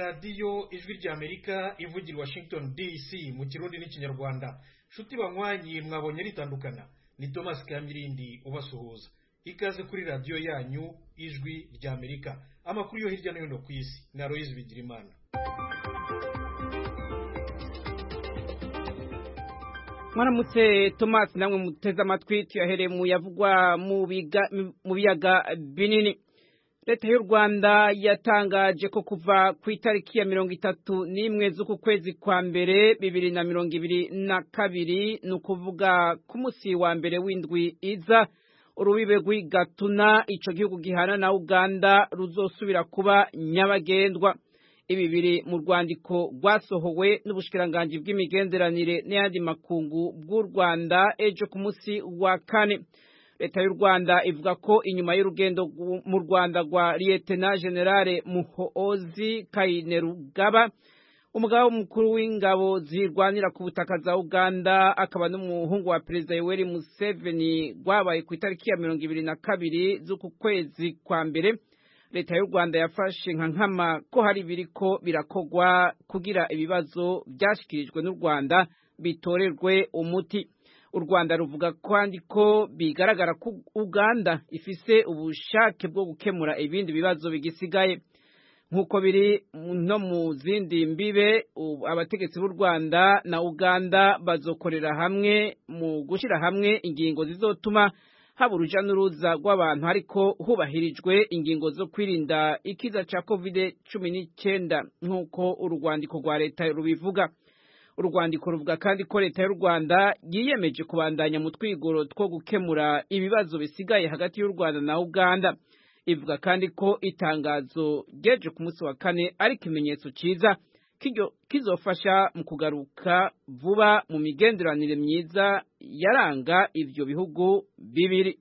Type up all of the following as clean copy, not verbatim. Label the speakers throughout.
Speaker 1: radiyo ijwi ry'Amerika ivugira i Washington DC mu kirundi n'ikinyarwanda. Nshuti banywanyi mwabonye ritandukana, ni Thomas Kamilindi ubasuhuza. Ikaze kuri radiyo yanyu ijwi ry'Amerika. Amakuru yo hirya no hino ku isi na Aloys Bigirimana.
Speaker 2: Mwaramutse Thomas, namwe muteze amatwi tuyahereye mu yavugwa mu biyaga binini. Leta y'u Rwanda yatangaje ko kuva ku itariki ya 31 z'uku kwezi kwa mbere 2022 nukuvuga ku musi wa mbere w'indwi iza, urubibe rw'igatuna ico gihugu gihana na Uganda ruzosubira kuba nyabagendwa. Ibi biri mu rwandiko rwasohowe n'ubushikiranganje bw'imigenderanire n'ayandi makungu bw'u Rwanda ejo ku musi wa kane. Leta y'u Rwanda ivuga ko inyuma y'urugendo mu Rwanda rwa Lieutenant General Muhoozi Kainerugaba, umugaba mukuru w'ingabo zirwanira ku butaka za Uganda akaba n'umuhungu wa Perezida Yoweri Museveni, rwabaye ku itariki ya 22 z'uku kwezi kwa mbere. Leta y'u Rwanda yafashe nka nkama ko hari biriko birakogwa kugira ibibazo byashikirijwe n'u Rwanda bitorerwe umuti. U Rwanda ruvuga kandi ko bigaragara ko Uganda ifise ubushake bwo gukemura ibindi bibazo bigisigaye. Nkuko biri no mu zindi mbibe, abategetsi b'u Rwanda na Uganda bazokorera hamwe mu gushira hamwe ingingo zizotuma haba uruja n'uruza rw'abantu ariko hubahirijwe ingingo zo kwirinda ikiza ca COVID-19 nkuko urwandiko rwa leta rubivuga. Urwandiko ruvuga kandi ko leta y'u Rwanda yiyemeje kubandanya mu twigoro two gukemura ibibazo bisigaye hagati y'u Rwanda na Uganda. Ivuga kandi ko itangazo ryeje ku munsi wa kane ari ikimenyetso ciza kizofasha mu kugaruka vuba mu migenderanire myiza yaranga ivyo bihugu bibiri.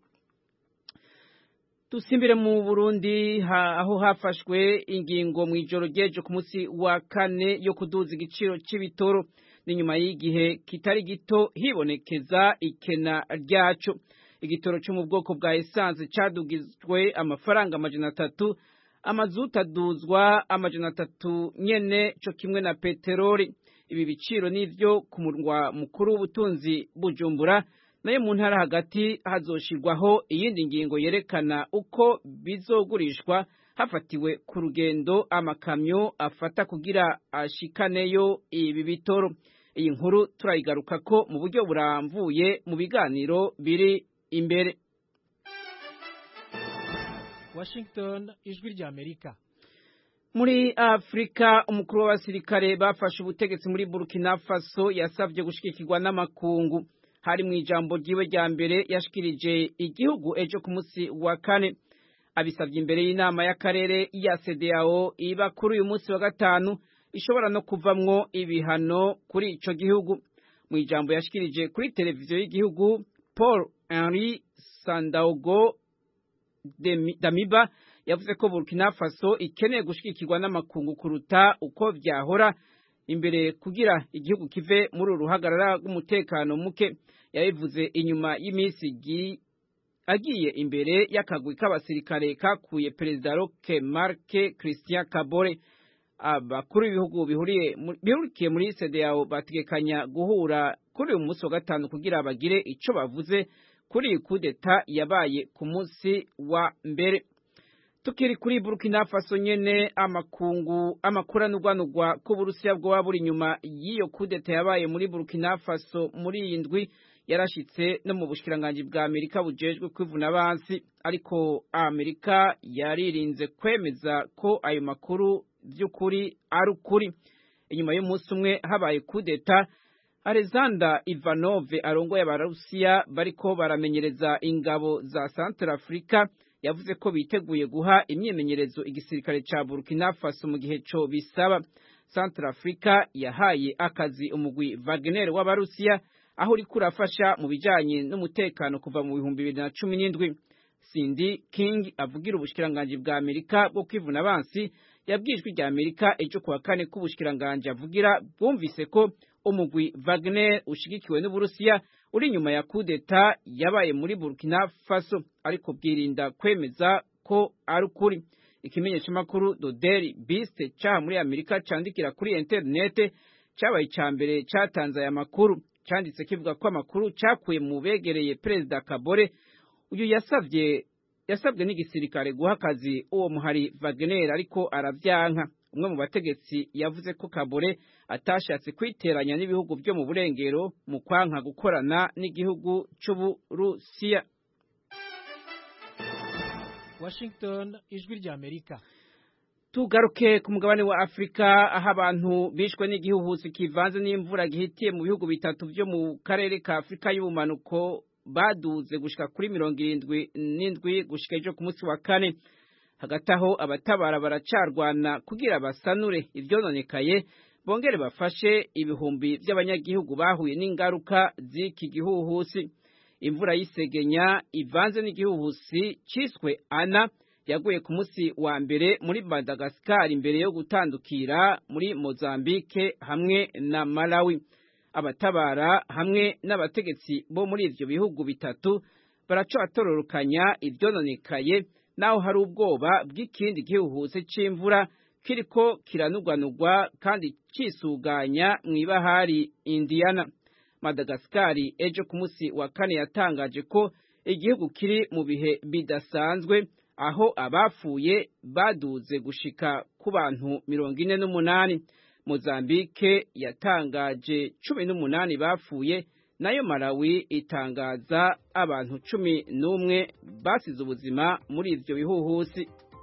Speaker 2: Tusimbire mu Burundi aho hafashwe ingingo mu ijoro ryeje ku munsi wa kane yo kuduza igiciro c'ibitoro. Ni nyuma y'igihe kitari gito hibonekeza ikena ryaco. Igitoro cyo mu bwoko bwa essence cadugizwe amafaranga 300, amazuta aduzwa 300 nyene co kimwe na peteroli. Ibi biciro nivyo ku murwa mukuru w'ubutunzi Bujumbura, nayo mu ntara hagati hazoshirwaho iyindi ngingo yerekana uko bizogurishwa hafatiwe ku rugendo amakamyo afata kugira ashikaneyo ibi bitoro. Iyi nkuru turayigaruka ko mu buryo buramvuye mu biganiro biri imbere.
Speaker 3: Washington, ijwi ry'Amerika.
Speaker 2: Muri Afrika, umukuru w'abasirikare bafashe ubutegetsi muri Burkina Faso yasavye gushikirwa n'amakungu. Hari mu ijambo ryiwe rya mbere yashikirije igihugu ejo ku munsi wa kane. Abisavye imbere y'inama y'akarere ya CEDEAO iba kuri uyu munsi wa gatanu ishobora no kuvamwo ibihano kuri ico gihugu. Mu ijambo yashikirije kuri televiziyo y'igihugu, Paul Henri Sandaogo Damiba yavuze ko Burkina Faso ikeneye gushikirwa n'amakungu kuruta uko vyahora imbere kugira igihugu kive muri uruhagarara rw'umutekano muke. Yabivuze inyuma y'imisi agiye imbere y'akagwi k'abasirikare kakuye Perezida Roch Marc Christian Kabore. Abakuru b'ibihugu bihurikiye muri CEDEAO bategekanya guhura kuri uyu munsi wa gatanu kugira bagire ico bavuze kuri kudeta yabaye ku munsi wa mbere. Tukiri kuri Burkina Faso nyene, amakuranurwanurwa ko Burusiya bwoba buri nyuma y'iyo kudeta yabaye muri Burkina Faso muri iyi ndwi yarashitse no mu bushikiranganje bwa Amerika bujejwe kwivuna abansi, ariko Amerika yaririnze kwemeza ko ayo makuru vy'ukuri ari ukuri. Inyuma y'umunsi umwe habaye kudeta, Alexander Ivanov arongoye abarusiya bariko baramenyereza ingabo za Central Africa yavuze ko biteguye guha imyimenyerezo igisirikare ca Burkina Faso mu gihe co bisaba. Central Africa yahaye akazi umugwi Wagner w'abarusiya aho uri kurafasha mu bijanye n'umutekano kuva mu 2017. Cindy King avugira ubushikiranganje bwa Amerika bwo kwivuna abansi yabwijwe rya Amerika ejo kuwa kane ko ubushikiranganje avugira bwumvise ko umugwi Wagner ushigikiwe n'Uburusiya uri nyuma ya kudeta yabaye muri Burkina Faso, ariko bwirinda kwemeza ko ari ukuri. ikimenyeshamakuru The Daily Beast cyaha muri Amerika candikira kuri interinete cyabaye icya mbere cyatanze aya makuru. Cyanditse kivuga ko amakuru cyakuye mu begereye Perezida Kabore uyu yasabwe n'igisirikare guha akazi uwo muhari Wagner ariko aravyanka. Umwe mu bategetsi yavuze ko Kabore atashatse kwiteranya n'ibihugu byo mu burengero mu kwanka gukorana n'igihugu cy'Uburusiya.
Speaker 3: Washington, ijwi rya Amerika.
Speaker 2: Tugaruke ku mugabane wa Afrika aho abantu bishwe n'igihuhusi kivanze n'imvura gihitiye mu bihugu bitatu byo mu karere ka Afrika y'ubumanuko baduze gushika kuri 77 gushika ejo ku munsi wa kane. Hagati aho abatabara baracarwana kugira basanure ivyononekaye bongere bafashe ibihumbi by'abanyagihugu bahuye n'ingaruka z'iki gihuhusi. Imvura y'isegenya ivanze n'igihuhusi ciswe Ana yaguye ku munsi wa mbere muri Madagascar imbere yo gutandukira muri Mozambique hamwe na Malawi. Abatabara hamwe n'abategetsi bo muri ivyo bihugu bitatu baracatororokanya ivyononekaye naho hari ubwoba bw'ikindi gihuhusi c'imvura kiriko kiranugwanugwa kandi cisuganya mw'ibahari Indiana. Madagascar ejo ku munsi wa kane yatangaje ko igihugu kiri mu bihe bidasanzwe aho abafuye baduze gushika ku bantu 48. Mozambique yatangaje 18 bafuye, nayo Malawi itangaza abantu 11 basize ubuzima muri ivyo bihuhusi.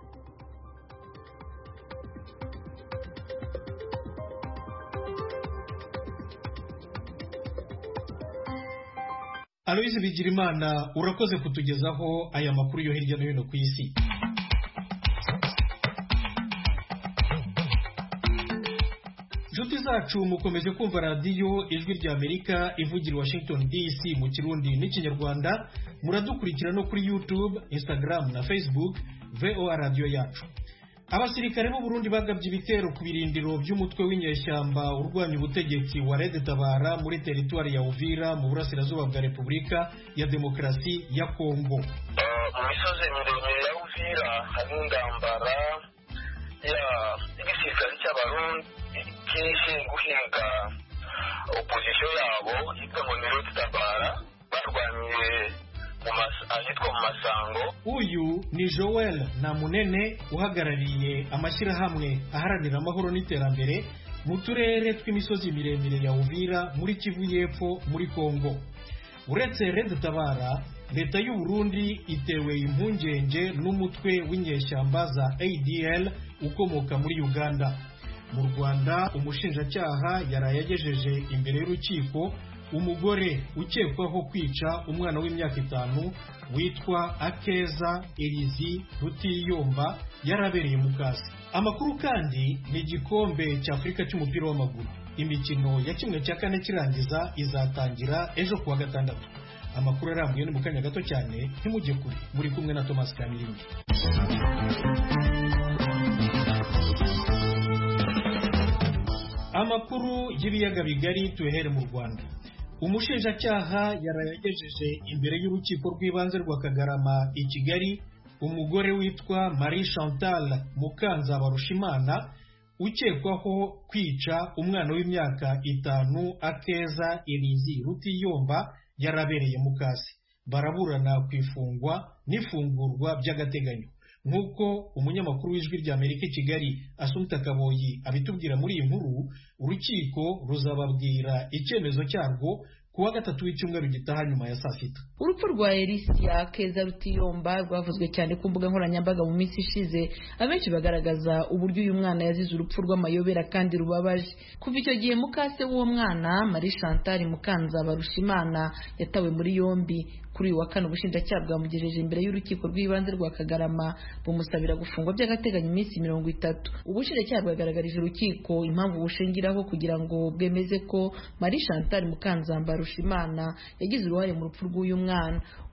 Speaker 1: Aloise Bigirimana urakoze kutugezaho aya makuru yo hirya no hino ku isi. Nshuti zacu mukomeje kumva radiyo ijwi rya Amerika ivugira Washington DC mu Kirundi n'Ikinyarwanda. Muradukurikira no kuri YouTube, Instagram na Facebook VOA Radio yacu. Abasirikare b'u Burundi bagabye ibitero ku birindiro by'umutwe w'inyeshyamba urwanya ubutegetsi wa Red Tabara muri teritwari ya Uvira mu burasirazuba bwa Repubulika ya Demokarasi ya Kongo.
Speaker 4: Mu misozi miremire ya Uvira hari ingambara igisirikare cy'Abarundi kishi guhinga opposition yabo yitwa ngo ni Red Tabara barwaniye ahitwa mu Masango.
Speaker 1: Uyu ni Joel Namunene uhagarariye amashyirahamwe aharanira amahoro n'iterambere mu turere tw'imisozi miremire ya Uvira muri Kivu y'Epfo muri Kongo. Uretse Red Tabara, leta y'u Burundi itewe impungenge n'umutwe w'inyeshyamba za ADL ukomoka muri Uganda. Mu Rwanda umushinjacyaha yarayagejeje imbere y'urukiko umugore ukekwaho kwica umwana w'imyaka 5 witwa Akeza Elizi Rutiyomba yarabereye mu kazi. Amakuru kandi ni igikombe cy'Afrika cy'umupira w'amaguru. Imikino ya 1/4 kirangiza izatangira ejo kuwa gatandatu. Amakuru arambuye ni mu kanya gato cyane, ntimujye kure. Muri kumwe na Thomas Kamiringi. Amakuru y'ibiyaga bigari tuhere mu Rwanda. Umushinjacyaha yarayagejeje imbere y'urukiko rw'ibanze rwa Kagarama i Kigali umugore witwa Marie Chantal Mukanzabarushimana ukekwaho kwica umwana w'imyaka 5 Akeza Elizi Rutiyomba yarabereye mu kazi. Baraburana kwifungwa n'ifungurwa by'agateganyo. Nk'uko umunyamakuru w'ijwi rya Amerika i Kigali Asumta Kaboyi abitubwira muri iyi nkuru, urukiko ruzababwira icyemezo cyarwo kuwa gatatu w'icyumweru gitaha nyuma ya saa sita.
Speaker 5: Urupfu rwa Elizi Akeza Rutiyomba rwavuzwe cyane ku mbuga nkoranyambaga mu minsi ishize, abenshi bagaragaza uburyo uyu mwana yazize urupfu rw'amayobera kandi rubabaje. Kuva icyo gihe mukase w'uwo mwana Marie Chantal Mukanzabarushimana yatawe muri yombi. Kuri uyu wa kane ubushinjacyaha bwamugejeje imbere y'urukiko rw'ibanze rwa Kagarama bumusabira gufungwa by'agateganyo iminsi 30. Ubushinjacyaha bwagaragarije urukiko impamvu bushingiraho kugira ngo bwemeze ko Marie Chantal Mukanzabarushimana yagize uruhare mu rupfu rw'uyu mwana.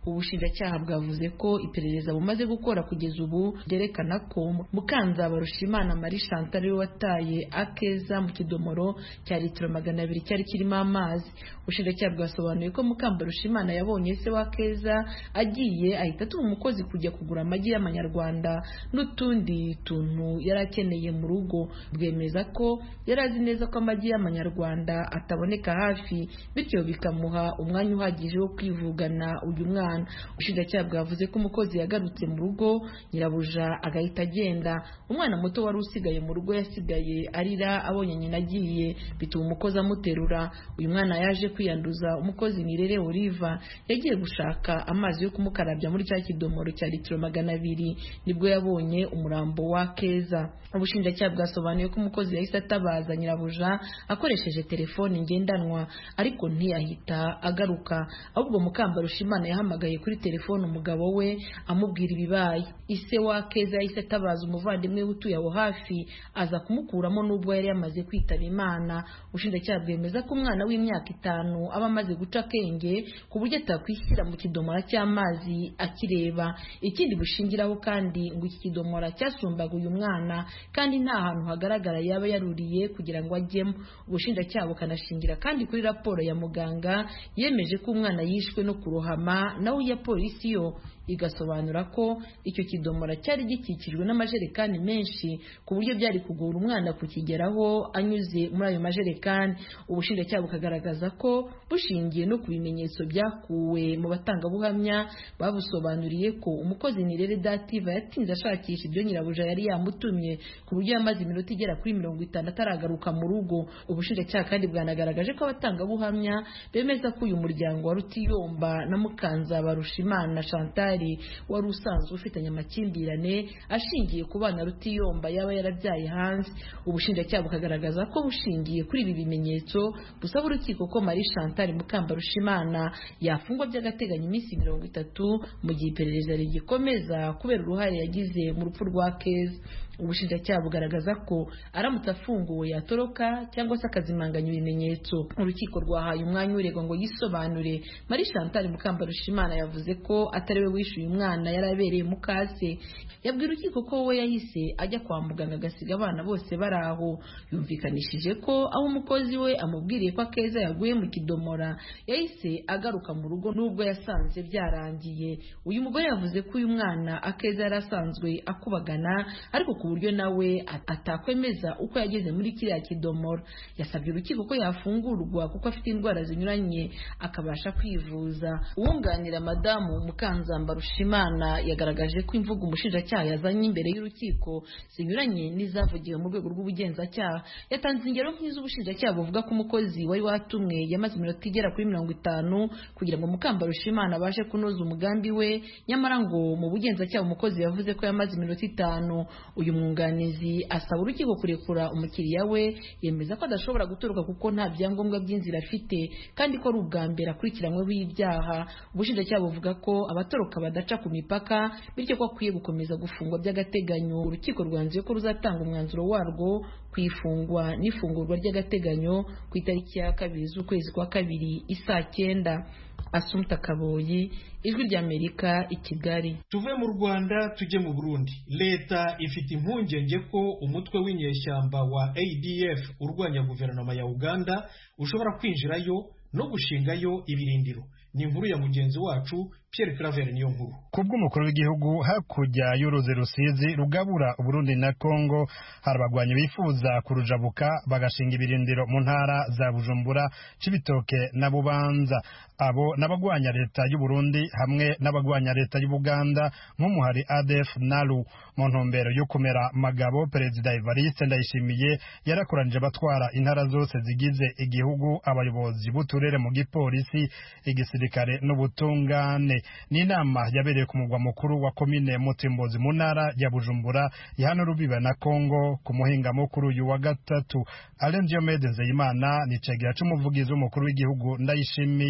Speaker 5: ubushinjacyaha bwavuze ko iperereza bumaze gukora kugeza ubu ryerekana ko Mukanzabarushimana Marie Chantal ariwe wataye Akeza mu kidomoro cya litiro 200 cyari kirimo amazi. Ubushinjacyaha bwasobanuye ko Mukambarushimana yabonye se wa Akeza agiye ahita atuma umukozi kujya kugura amagi y'amanyarwanda n'utundi tuntu yari akeneye mu rugo. Bwemeza ko yari azi neza ko amagi y'amanyarwanda ataboneka hafi, bityo bikamuha umwanya uhagije wo kwivugana uyu mwana. Ubushinjacyaha bwavuze ko umukozi yagarutse mu rugo, nyirabuja agahita agenda. Umwana muto wari usigaye mu rugo yasigaye arira abonye nyina agiye, bituma umukozi amuterura. Uyu mwana yaje kwiyanduza. Umukozi Nirere Oliva yagiye gushaka amazi yo kumukarabya muri cya kidomoro cya litiro 200 nibwo yabonye umurambo wa Keza. Ubushinjacyaha bwasobanuye ko umukozi yahise atabaza nyirabuja akoresheje telefoni ngendanwa, ariko ntiyahita agaruka, ahubwo Mukambarushimana yahamagaye kuri telefoni umugabo we amubwira ibibaye. Ise wa Keza yahise atabaza umuvandimwe utuye aho hafi aza kumukuramo nubwo yari yamaze kwitaba Imana. Ubushinjacyaha bwemeza ko umwana w'imyaka 5 aba amaze guca akenge ku buryo atakwishyira mu kidomora cy'amazi akireba. Ikindi bushingiraho kandi ngo iki kidomora cyasumbaga uyu mwana kandi nta hantu hagaragara yaba yaruriye kugira ngo ajyemo. Ubushinjacyaha bukanashingira kandi kuri raporo ya muganga yemeje ko umwana yishwe no kurohama, naho ya polisi yo igasobanura ko icyo kidomora cyari gikikijwe n'amajerekani menshi ku buryo byari kugora umwana kukigeraho anyuze muri ayo majerekani. Ubushinjacyaha bukagaragaza ko bushingiye no ku bimenyetso byakuwe mu batangabuhamya babusobanuriye ko umukozi Nirere Dativa yatinze ashakisha ibyo nyirabuja yari yamutumye ku buryo yamaze iminota igera kuri 50 ataragaruka mu rugo. Ubushinjacyaha kandi bwanagaragaje ko abatangabuhamya bemeza ko uyu muryango wa Rutiyomba na Mukanzabarushimana Chantal wari usanzwe ufitanye amakimbirane ashingiye ku bana Rutiyomba yaba yarabyaye hanze. Ubushinjacyaha bukagaragaza ko bushingiye kuri ibi bimenyetso busaba urukiko ko Marie Chantal Mukambarushimana yafungwa by'agateganyo iminsi 30 mu gihe iperereza rigikomeza kubera uruhare yagize mu rupfu rwa Keza. Ubushinjacyaha bugaragaza ko aramutse afunguwe yatoroka cyangwa se akazimanganya ibimenyetso. Urukiko rwahaye umwanya uregwa ngo yisobanure. Marie Chantal Mukambarushimana yavuze ko atari we wishyuye umwana yari abereye mukase. Yabwiye urukiko ko we yahise ajya kwa muganga agasiga abana bose bari aho. Yumvikanishije ko aho umukozi we amubwiriye ko Akeza yaguye mu kidomora yahise agaruka mu rugo nubwo yasanze byarangiye. Uyu mugore yavuze ko uyu mwana Akeza yari asanzwe akubagana, ariko ku buryo nawe atakwemeza uko yageze muri kiriya kidomoro. Yasabye urukiko ko yafungurwa kuko afite indwara zinyuranye akabasha kwivuza. Uwunganira madamu Mukanzabarushimana yagaragaje ko imvugo umushinjacyaha yazanye imbere y'urukiko zinyuranye n'izavugiwe mu rwego rw'ubugenzacyaha. Yatanze ingero nk'iz'ubushinjacyaha buvuga ko umukozi wari watumwe yamaze iminota igera kuri 50 kugira ngo Mukambarushimana abashe kunoza umugambi we, nyamara ngo mu bugenzacyaha umukozi yavuze ko yamaze iminota 5. Uyu mwunganizi asaba urukiko kurekura umukiriya we, yemeza ko adashobora gutoroka kuko nta byangombwa by'inzira afite kandi ko ari ubwa mbere akurikiranyweho ibyaha. Ubushinjacyaha buvuga ko abatoroka badaca ku mipaka, bityo ko akwiye gukomeza gufungwa by'agateganyo. Urukiko rwanzuye ko ruzatanga umwanzuro warwo ku ifungwa n'ifungurwa ry'agateganyo ku itariki ya 2 z'ukwezi kwa 2 isaa 9. Asumta Kaboyi, Ijwi ry'Amerika, i Kigali.
Speaker 1: Tuve mu Rwanda tujye mu Burundi. Leta ifite impungenge ko umutwe w'inyeshyamba wa ADF urwanya guverinoma ya Uganda ushobora kwinjirayo no gushingayo ibirindiro. Ni inkuru ya mugenzi wacu Pierre Claver niyo nkuru.
Speaker 6: Kubw'umukuru w'igihugu hakurya y'uruzi Rusizi rugabura Burundi na Kongo harabagwanya bifuza kurujabuka bagashinga ibirindiro mu ntara za Bujumbura, Cibitoke na Bubanza. Abo nabagwanya leta y'u Burundi hamwe nabagwanya leta y'u Buganda nk'umuhari ADF NALU. Mu ntumbero yo kumera magabo, Perezida Evariste Ndayishimiye yarakoranije batwara intara zose zigize igihugu, abayobozi b'uturere mu gipolisi, igisirikare n'ubutungane. Ni inama yabereye ku mugwa mukuru wa komine Mutimbozi mu ntara ya Bujumbura ihana rubiba na Kongo ku muhinga mukuru uyu wa gatatu. Alain Diomede Nzeyimana ni cegera c'umuvugizi w'umukuru w'igihugu Ndayishimiye.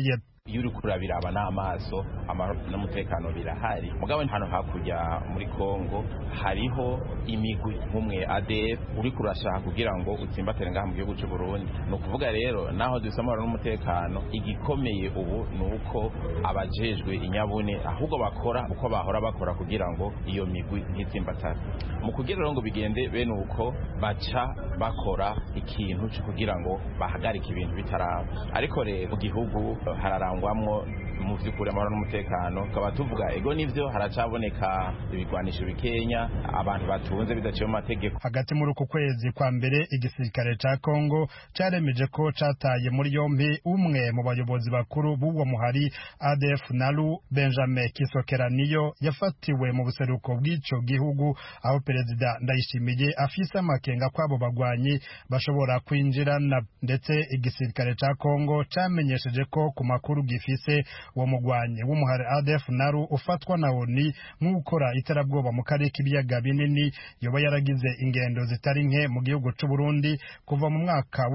Speaker 7: iyo uri kurabiraba n'amaso amahoro n'umutekano birahari mugabo hano hakurya muri Kongo hariho imigwi nk'umwe ADF uri kurashaka kugira ngo utsimbatire ngaha mu gihugu cy'u Burundi no kuvuga rero naho dufite amahoro n'umutekano igikomeye ubu nuko abajejwe inyabune ahubwo bakora uko bahora bakora kugira ngo iyo migwi ntitsimbatare mu kugira ngo bigende bene uko baca bakora ikintu cyo kugira ngo bahagarike ibintu bitaraba ariko rero mu gihugu hararangwamwo mu by'ukuri amahoro n'umutekano tukaba tuvuga ego nivyo haracaboneka ibigwanisho bikenya abantu batunze bidaciye mu mategeko.
Speaker 6: Hagati muri uku kwezi kwa mbere igisirikare ca Kongo caremeje ko cataye muri yompi umwe mu bayobozi bakuru b'uwo muhari ADF Nalu Benjamin Kisokeraniyo yafatiwe mu buseruko bw'ico gihugu aho perezida Ndayishimiye afise amakenga kwabo bagwanyi bashobora kwinjirana ndetse igisirikare ca Kongo camenyesheje ko ku makuru gifise uwo mugwanyi w'umuhari ADF Nalu ufatwa na ONU nk'ukora iterabwoba mu karere k'ibiyaga binini yoba yaragize ingendo zitari nke mu gihugu c'u Burundi kuva mu mwaka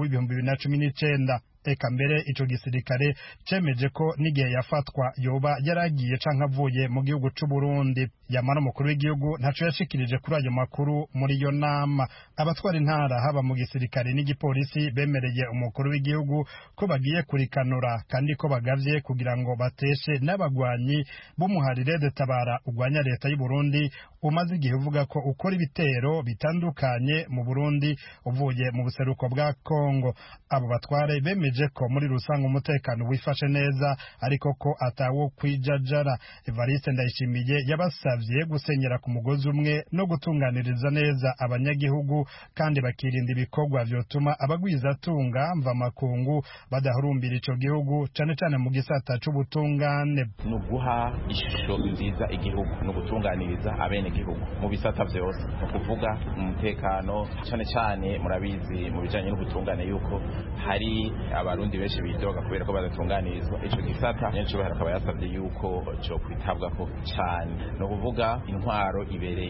Speaker 6: w'2019 eka mbere ico gisirikare cemeje ko n'igihe yafatwa yoba yaragiye canke avuye mu gihugu c'u Burundi. Yamara umukuru w'igihugu ntaco yashikirije kuri ayo makuru muri iyo nama. Abatwara intara haba mu gisirikare n'igipolisi bemereye umukuru w'igihugu ko bagiye kurikanura kandi ko bagavye kugira ngo bateshe n'abagwanyi b'umuharire Tabara ugwanya leta y'u Burundi umaze igihe uvuga ko ukora ibitero bitandukanye mu Burundi uvuye mu buseruko bwa Kongo. Abo batware bemeje ko muri rusange umutekano wifashe neza ariko ko atawo kwijajara. Evariste Ndayishimiye yabasavye gusenyera ku mugozi umwe no gutunganiriza neza abanyagihugu kandi bakirinda ibikorwa vyotuma abagwizatunga mva makungu badahurumbira ico gihugu cane cane mu gisata c'ubutungane.
Speaker 7: Nuguha ishusho nziza igihugu no gutunganiriza abene gihugu mu bisata vyose no kuvuga umutekano cane cane murabizi mu bijanye n'ubutungane yuko hari abarundi benshi bidoga kubera ko badatunganirizwa ico gisata nyenshi barakaba yasavye yuko cyo kwitabwako cyane no kuvuga intwaro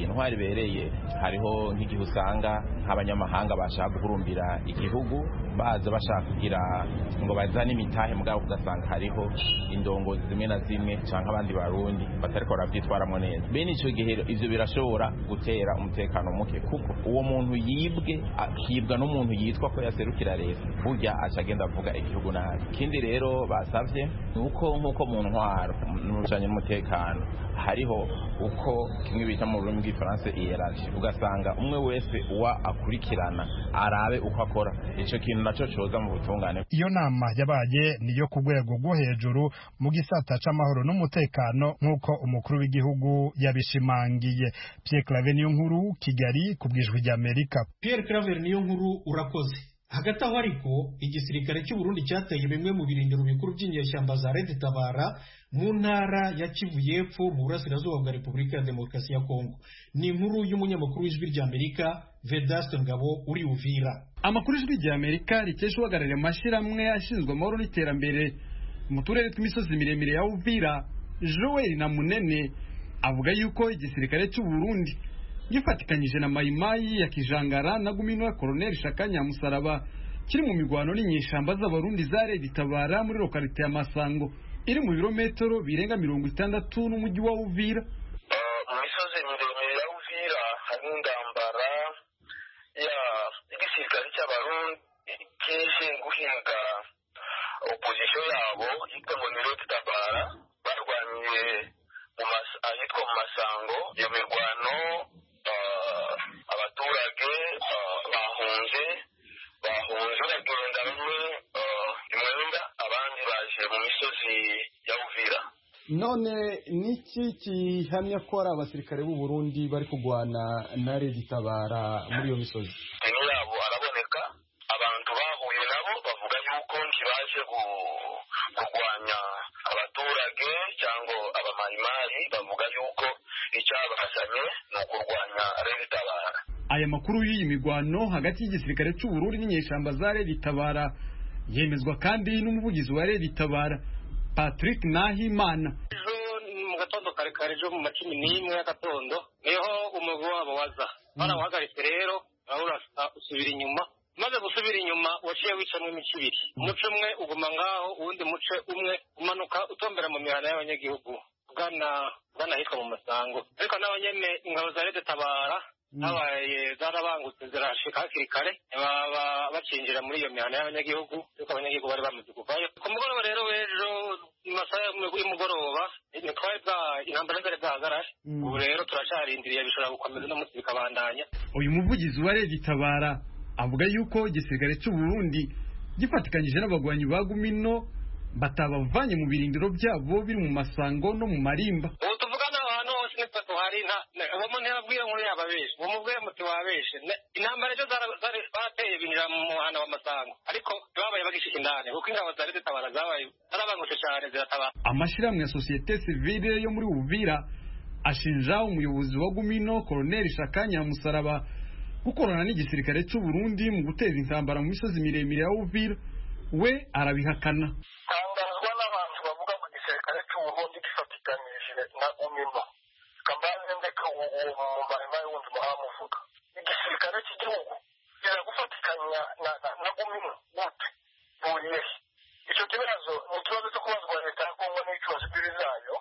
Speaker 7: ibereye hariho nk'igihe usanga nk'abanyamahanga bashaka guhurumbira igihugu baza bashaka kugira ngo bazane imitahe mugabo ugasanga hariho indongozi zimwe na zimwe canke abandi barundi batariko baravyitwaramo neza bene ico gihe ivyo birashobora gutera umutekano muke kuko uwo muntu yibwe akibwa n'umuntu yitwa ko yaserukira leta burya acagenda avuga igihugu nabi. Ikindi rero basavye nuko nkuko mu ntwaro n'ubujanye n'umutekano hariho uko kimwe bita mu rurimi rw'ifaransa hierarchie ugasanga umwe wese uwa akurikirana arabe uko akora ico kintu naco coza mu butungane.
Speaker 6: Iyo nama yabaye niyo ku rwego rwo hejuru mu gisata c'amahoro n'umutekano nk'uko umukuru w'igihugu yabishimangiye. Pierre Claver Niyonkuru, Kigali, kubwijwi rya Amerika.
Speaker 1: Pierre Claver Niyonkuru urakoze. Hagati aho ariko igisirikare cy'u Burundi cyateye bimwe mu birindiro bikuru by'inyeshyamba za Red Tabara mu ntara ya Kivu y'Epfo mu burasirazuba bwa Repubulika ya Demokarasi ya Kongo. Ni inkuru y'umunyamakuru w'ijwi rya Amerika Vedaste Ngabo uri Uvira.
Speaker 8: Amakuru y'ijwi rya Amerika rikesha uhagarariye amashirahamwe ashinzwe amahoro n'iterambere mu turere tw'imisozi miremire ya Uvira, Joel na Munene avuga yuko igisirikare cy'u Burundi gifatikanyije na Mayimayi ya Kijangara na Gumino ya Colonel Shakanya Musaraba kiri mu migwano n'inyeshamba z'abarundi za Red Tabara muri lokalite ya Masango iri mu birometero birenga 60 n'umujyi wa Uvira.
Speaker 4: Mu misozi miremire ya Uvira hari indambara ya igisirikare cy'abarundi kije guhinga opposition yabo yitwa ngo ni Red Tabara barwaniye ahitwa mu Masango. Iyo mirwano abaturage bahunze bagenda bamwe imwenda abandi baje mu misozi ya Uvira.
Speaker 9: None niki kihamya ko ari abasirikare b'u Burundi bari kugwana na Red Tabara muri iyo misozi?
Speaker 4: Ni yabo araboneka abantu bahuye nabo bavuga yuko ntibaje kurwanya abaturage cyangwa abamayimayi, bavuga yuko icyabazanye ni ukurwanya Red Tabara.
Speaker 8: Aya makuru y'iyi migwano hagati y'igisirikare cy'u Burundi n'inyeshamba za Red Tabara yemezwa kandi n'umuvugizi wa Red Tabara Patrick Nahimana.
Speaker 10: Mu gatondo kare jo mu 11 y'agatondo niho umugabo wabo waza barawuhagaritse rero usubira inyuma maze gusubira inyuma waciye wicamwo imice ibiri, umuce umwe uguma ngaho, uwundi muce umwe umanuka utombera mu mihana y'abanyagihugu ugana hitwa mu Masango. Ariko naho nyene ingabo za Leta Tabara habaye zarabangutse zirashika hakiri kare baba bacinjira muri iyo mihana y'abanyagihugu, ariko abanyagihugu bari bamaze kuvayo. Ku mugoroba rero w'ejo mu masaha y'umugoroba intambara zari zahagarare. Ubu rero turacarindiriye, bishobora gukomeza no munsi bikabandanya.
Speaker 8: Uyu muvugizi wa Leta Tabara avuga yuko igisirikare cy'u Burundi gifatikanyije n'abagwanyi ba Gumino batabavanye mu birindiro byabo biri mu Masango no mu Marimba.
Speaker 10: Ubu tuvugana ahantu hose nitwe tuhari uwo muntu yabwiye nkuru yababeshe, uwo mubwiye muti wabeshe. Intambara ejo barateye binjira mu muhana wa Masango, ariko babaye bagishika indani kuko ingabo za Leta Tabara zabaye zarabangutse cyane ziratabara.
Speaker 8: Amashirahamwe ya societe civile yo muri Uvira ashinja umuyobozi wa Gumino Colonel Shakanya Musaraba gukorana n'igisirikare cy'u Burundi mu guteza intambara mu misozi miremire ya Uvira. We arabihakana.
Speaker 4: Tangazwa n'abantu bavuga ko igisirikare cy'u Burundi gifatikanije na Gumino, kambaze ndeka uwo mumbarima y'undi muhamuvuga igisirikare cy'igihugu kiragufatikanya na Gumino gute buriye. Icyo kibazo ni ikibazo cyo kubazwa Leta ya Kongo n'ikibazo zayo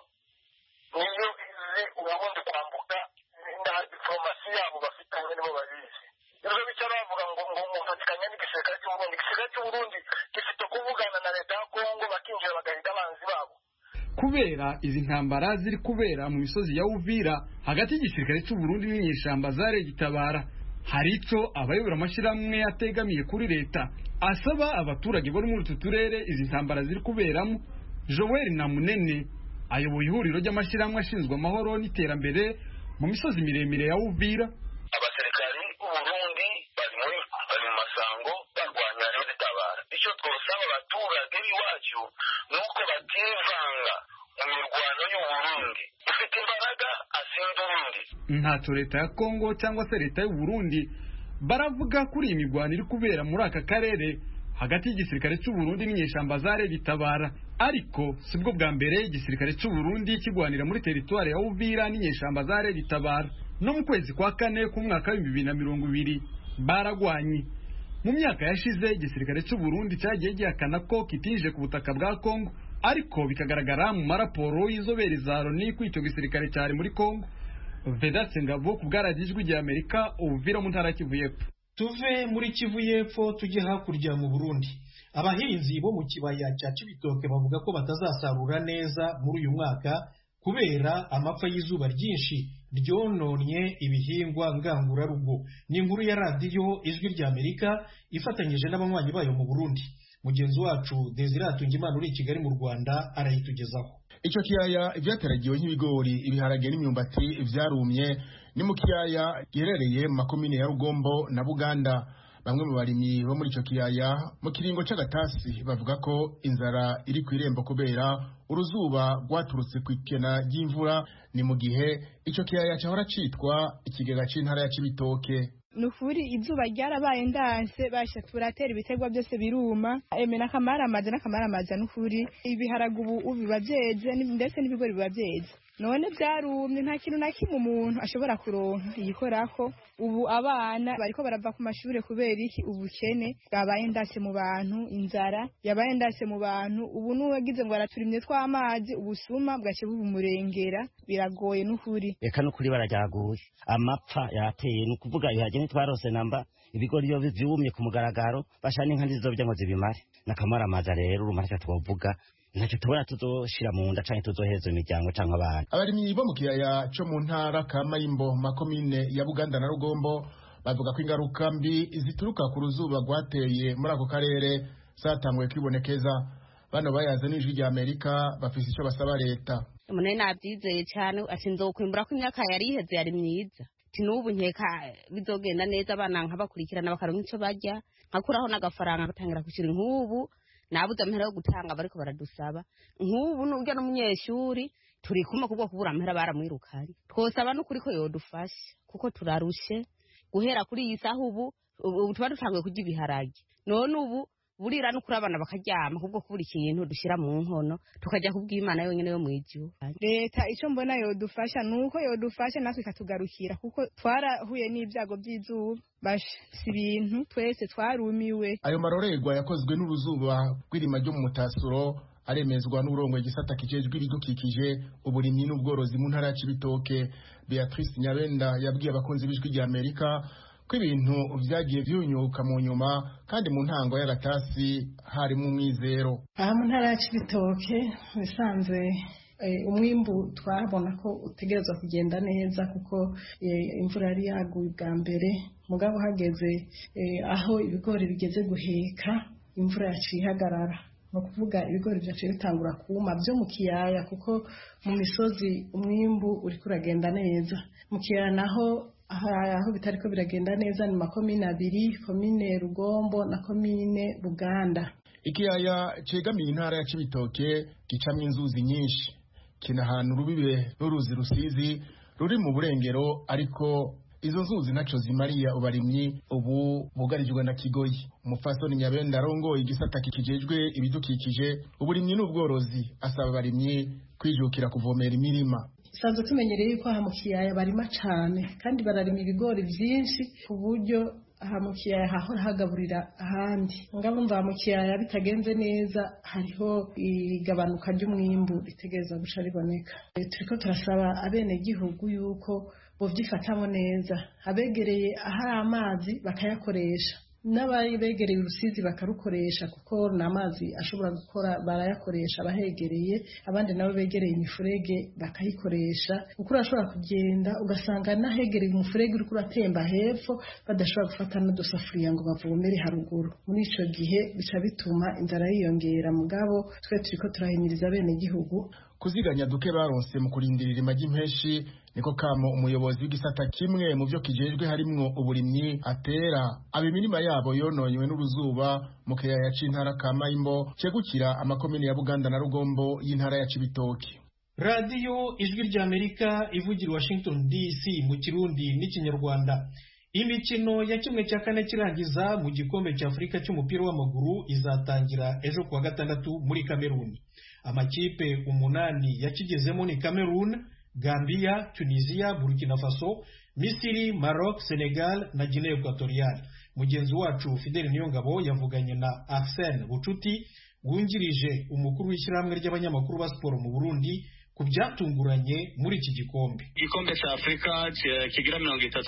Speaker 4: niyo izi ubundi kwambuka na diplomasi yabo bafitanye nibo babizi. Ibyo bicara bavuga ngo mufatikanya n'igisirikare cy'u Burundi. Igisirikare cy'u Burundi gifite kuvugana na Leta ya Kongo bakinjira bagahita abanzi babo.
Speaker 8: Kubera izi ntambara ziri kubera mu misozi ya Uvira hagati y'igisirikare cy'u Burundi n'inyeshyamba za Leta Tabara, hari ico abayobora amashyirahamwe ategamiye kuri leta asaba abaturage bo muri utu turere izi ntambara ziri kuberamo. Joel Namunene ayoboye ihuriro ry'amashyirahamwe ashinzwe amahoro n'iterambere mu misozi miremire ya Uvira.
Speaker 4: Abasirikari b'u Burundi bari mu Masango barwanya Leta Tabara. Icyo twosaba abaturage b'iwacu nuko bativanga mu mirwano y'u Burundi. Ufite imbaraga asinda urundi.
Speaker 8: Ntacyo Leta ya Kongo cyangwa se Leta y'u Burundi baravuga kuri iyi mirwano iri kubera muri aka karere hagati y'igisirikare cy'u Burundi n'inyeshyamba za Leta Tabara. Ariko sibwo bwa mbere igisirikare cy'u Burundi kigwanira muri teritwari ya Uvira n'inyeshyamba za Leta Tabara. No mu kwezi kwa kane ku mwaka wa 2020 baragwanye. Mu myaka yashize igisirikare cy'u Burundi cyagiye gihakana ko kitije ku butaka bwa Kongo, ariko bikagaragara mu maraporo y'izobere za Loni ko icyo gisirikare cyari muri Kongo. Vedaste Ngabo ku bwaragijwe rya Amerika, Uvira mu ntara Kivu y'Epfo.
Speaker 1: Tuve muri Kivu y'Epfo tujye hakurya mu Burundi. Abahinzi bo mu kibaya cya Cibitoke bavuga ko batazasarura neza muri uyu mwaka kubera amapfa y'izuba ryinshi ryononye ibihingwa ngangurarugo. Ni inkuru ya radiyo Ijwi rya Amerika ifatanyije n'abanywanyi bayo mu Burundi. Mugenzi wacu Desire Atungimana uri i Kigali mu Rwanda arayitugezaho.
Speaker 11: Icyo kiyaya ivyateragiwe nk'ibigori, ibiharage n'imyumbati vyarumye ni mu kiyaya giherereye mu makomine ya Rugombo na Buganda. Bamwe mu barimyi bo muri icyo kiyaya mu kiringo c'agatasi bavuga ko inzara iri ku irembo kubera uruzuba rwaturutse ku ikena ry'imvura. Ni mu gihe icyo kiyaya cyahora citwa ikigega c'intara ya Cibitoke.
Speaker 12: Nukuri izuba ryarabaye ndanse basha turatera ibiterwa byose biruma emena n'akamaramaza nukuri ibiharaga ubu biba byeze ndetse n'ibigori biba byeze none byarumye nta kintu na kimwe umuntu ashobora kuronka yikorako. Ubu abana bariko barava ku mashuri kubera iki ubukene bwabaye ndase mu bantu, inzara yabaye ndase mu bantu. Ubu nuwagize ngo araturimye tw'amazi ubusuma bwace bubumurengera biragoye nukuri.
Speaker 13: Eka nukuri barajyaguye amapfa yateye nukuvuga ihagene twarose namba ibigori byo byumye ku mugaragaro bashana inka zizobya ngo zibimare n'akamaramaza. Rero urumarika twovuga ntacyo tubona tuzoshira mu nda canke tuzoheza imiryango canke abana.
Speaker 11: Abarimyi bo mu kiyaya cyo mu ntara ka Mayimbo makomine ya Buganda na Rugombo bavuga ko ingaruka mbi zituruka ku ruzuba rwateye muri ako karere zatanguye kwibonekeza. Bano bayaze n'Ijwi rya Amerika bafise icyo basaba leta.
Speaker 14: Umuntu nabyizeye cyane asinzokwimbura ko imyaka yari iheze yari myiza. Tinubu nkeka bizogenda neza abana nkabakurikirana bakaronka icyo barya nkakuraho n'agafaranga batangira kushira nk'ubu nabuze amahera yo gutanga bariko baradusaba nk'ubu n'urya n'umunyeshuri turi kumwe kubwo kubura amahera baramwirukanye. Twosaba n'ukuri ko yodufasha kuko turarushe guhera kuri iyi saha ubu tuba dutanguye kurya ibiharage none ubu burira no kuri abana bakaryama kubwo kubura ikintu dushyira mu nkono tukajya kubw'Imana yonyine yo mu ijuru.
Speaker 12: Leta icyo mbona yodufasha nuko yodufasha natwe ikatugarukira kuko twarahuye n'ibyago by'izuba si ibintu twese twarumiwe.
Speaker 11: Ayo marorerwa yakozwe n'uruzuba rw'irima ryo mu Mutasuro aremezwa n'urongo igisata kijejwe ibidukikije uburimyi n'ubworozi mu ntara ya Cibitoke. Beatrice Nyabenda yabwiye abakunzi b'ijwi rya Amerika ko ibintu vyagiye vyunyuka mu nyuma kandi mu ntango y'agatasi harimo umwizero.
Speaker 15: Aha mu ntara ya Cibitoke bisanzwe umwimbu twabona ko utegerezwa kugenda neza kuko imvura yari yaguye bwa mbere, mugabo hageze aho ibigori bigeze guheka imvura yaciye ihagarara. No kuvuga ibigori byaciye bitangura kuma byo mu kiyaya kuko mu misozi umwimbu uri kuragenda neza. Mu kiyaya naho aho bitariko biragenda neza ni makomine abiri, komine Rugombo na komine Buganda.
Speaker 11: Ikiyaya cegamiye intara ya Cibitoke gicamwe inzuzi nyinshi, kinahana urubibe n'uruzi Rusizi ruri mu burengero, ariko izo nzuzi naco zimariya ubarimyi ubu bugarijwe na Kigoyi. Umufasoni Nyabenda arongoye igisata kijejwe ibidukikije uburimyi n'ubworozi asaba abarimyi kwijukira kuvomera imirima.
Speaker 15: Sanzwe tumenyereye yuko aha mu kiyaya barima cane kandi bararima ibigori vyinshi ku buryo aha mu kiyaya hahora hagaburira ahandi. Ngabo mva mu kiyaya bitagenze neza hariho igabanuka ry'umwimbu ritegereza guca riboneka. Turiko turasaba abene gihugu yuko bovyifatamo neza, abegereye ahari amazi bakayakoresha, n'ababegereye urusizi bakarukoresha kuko n'amazi ashobora gukora barayakoresha abahegereye, abandi nabo begereye imifurege bakayikoresha. Kuko urashobora kugenda ugasanga nahegereye umufurege uriko uratemba hepfo badashobora gufata n'udusafuriya ngo bavomere haruguru. Muri ico gihe bica bituma inzara yiyongera. Mugabo twe turiko turahimiriza bene gihugu
Speaker 11: kuziganya duke baronse mu kurindirira imagi impeshi. Niko kamo umuyobozi w'igisata kimwe mu byo kijejwe harimwo uburimyi atera abimirima yabo yononywe n'uruzuba mu kiyaya c'intara ka Mayimbo cegukira amakomine ya Buganda na Rugombo y'intara ya Cibitoke.
Speaker 1: Radio Ijwi rya Amerika ivugira Washington DC mu Kirundi n'Ikinyarwanda. Imikino ya kimwe cya kane kirangiza mu gikombe cya Afrika cy'umupira w'amaguru izatangira ejo kuwa gatandatu muri Kameruni. Amakipe 8 yakigezemo ni Cameroon, Gambia, Tunisia, Burkina Faso, Misiri, Maroc, Senegal na Guinea Equatorial. Mugenzi wacu Fidel Niyongabo yavuganye na Arsène Bucuti wungirije umukuru w'ishyirahamwe ry'abanyamakuru ba siporo mu Burundi ku byatunguranye muri iki gikombe.
Speaker 16: Igikombe cya Afrika kigira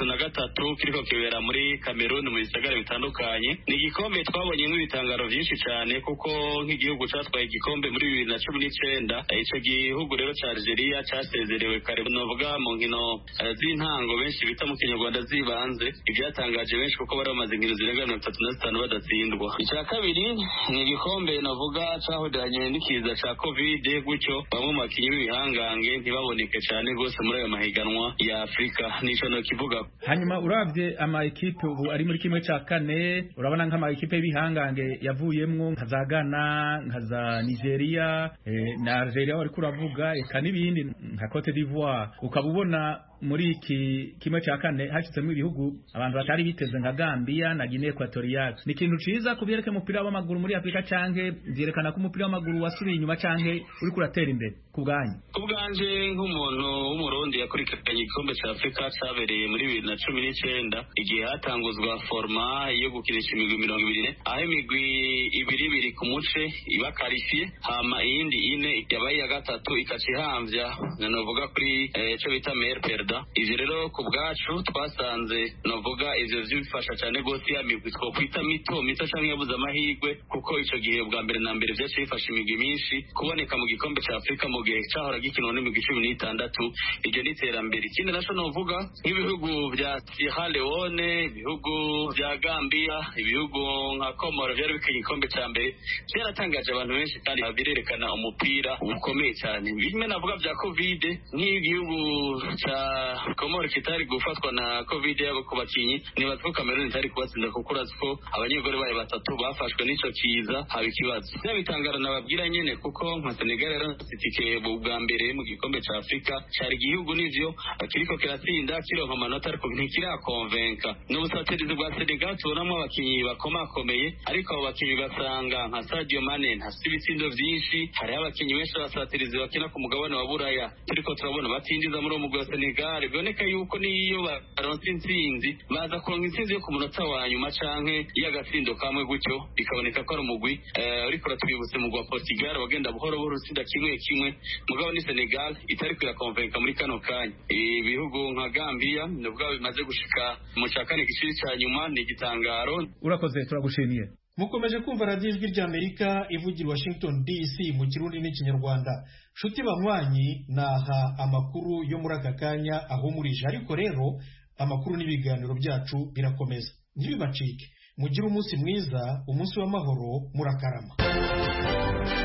Speaker 16: 33 kiriko kibera muri Cameroon mu bisagara bitandukanye. Ni igikombe twabonye n'ibitangaro byinshi cyane kuko nk'igihugu cyatwaye igikombe muri 2019 ico gihugu rero cya Algeria cyasezerewe kare novuga mu nkino z'intango benshi bita mu Kinyarwanda zibanze. Ibyatangaje benshi kuko bari bamaze inkino zirenga 35 badatsindwa. Icya kabiri ni igikombe navuga cyahodanye n'ikiza cya Covid gutyo bamwe mu bakinyi hangange ntibaboneke cyane gose muri ayo mahiganwa ya Afrika. Nico no kivuga.
Speaker 17: Hanyuma uravye ama equipe ubu ari muri kimwe cya kane, urabona nk'ama equipe y'ibihangange yavuyemwo nka za Ghana, nka za Nigeria, na Algeria wari kuravuga eka n'ibindi nka Cote d'Ivoire. Ukabubona muri iki kimwe cya kane hashitsemo ibihugu abantu batari biteze nka Gambia na Guinea Equatorial. Ni ikintu ciza kubyerekeye umupira w'amaguru muri Afrika canke byerekana ko umupira w'amaguru wasubiye inyuma canke uri kuratera imbere kubwanyu?
Speaker 16: Kubwanje nk'umuntu w'umurundi yakurikiranye igikombe cya Afrika cyabereye muri 2019 igihe hatanguzwa forma yo gukinisha imigwi 20 aho imigwi ibiri ku muce iba qualifié hama iyindi ine yabaye ya gatatu ikacihamvya novuga kuri cyo bita meilleur perdant. Ivyo rero ku bwacu twasanze novuga ivyo vyifasha cyane gose ya migwi twokwita mito canke yabuze amahirwe kuko ico gihe bwa mbere na mbere vyaciye bifasha imigwi myinshi kuboneka mu gikombe cya Afrika mu gihe cyahora gikinwa n'imigwi 16. Iryo ni iterambere. Ikindi naco novuga nk'ibihugu vya Sierra Leone, ibihugu vya Gambia, ibihugu nka Comoro vyari bikinye igikombe cya mbere byaratangaje abantu benshi kandi birerekana umupira ukomeye cyane. Bimwe navuga vya Covid nk'igihugu cya Komoro kitari gufatwa na covid yabo ku bakinyi nibaza ko Cameroon itari kubatsinda kuko urazi ko abanyegore bayo batatu bafashwe n'ico kiza haba ikibazo n'abitangara nababwira nyene kuko nka Senegal yarasitike bwa mbere mu gikombe ca Afrika cari igihugu n'ivyo kiriko kiratsinda kironka amanota ariko ntikirakonvenka n'ubusatirizi bwa Senegal tubonamo abakinyi bakomakomeye ariko abo bakinyi basanga nka Sadio Mane ntafite ibitsindo vyinshi hari abakinyi benshi basatirizi bakina ku mugabane wa Buraya turiko turabona batindiza muri uwo mugwi wa Senegal biboneka yuko niyo baronse intsinzi baza kuronka intsinzi yo ku munota wa nyuma canke y'agatsindo kamwe gutyo bikaboneka ko ari umugwi uriko uratwibutse mu gwa Portugal wagenda buhoro buhoro utsinda kimwe kimwe mugabo ni Senegal itari kwirakonvenka muri kano kanya ibihugu nka Gambia nubwo bimaze gushika mu cakane gishiri ca nyuma ni igitangaro.
Speaker 17: Urakoze turagushimiye.
Speaker 1: Mukomeje kumva radiyo ijwi ry'Amerika ivugira Washington DC mu Kirundi n'Ikinyarwanda. Shuti banywanyi naha amakuru yo muri aka kanya ahumurije ariko rero amakuru n'ibiganiro byacu birakomeza ntibibacike. Mugire umunsi mwiza, umunsi w'amahoro, murakarama.